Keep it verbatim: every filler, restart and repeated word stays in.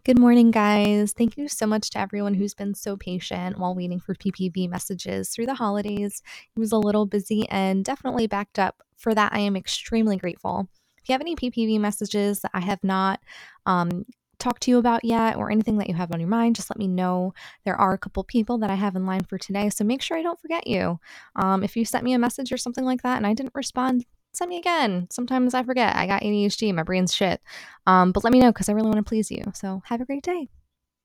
Good morning, guys. Thank you so much to everyone who's been so patient while waiting for P P V messages through the holidays. It was a little busy and definitely backed up. For that, I am extremely grateful. If you have any P P V messages that I have not um, talked to you about yet or anything that you have on your mind, just let me know. There are a couple people that I have in line for today, so make sure I don't forget you. Um, if you sent me a message or something like that and I didn't respond, send me again. Sometimes I forget. I got A D H D. My brain's shit. Um, but let me know because I really want to please you. So have a great day.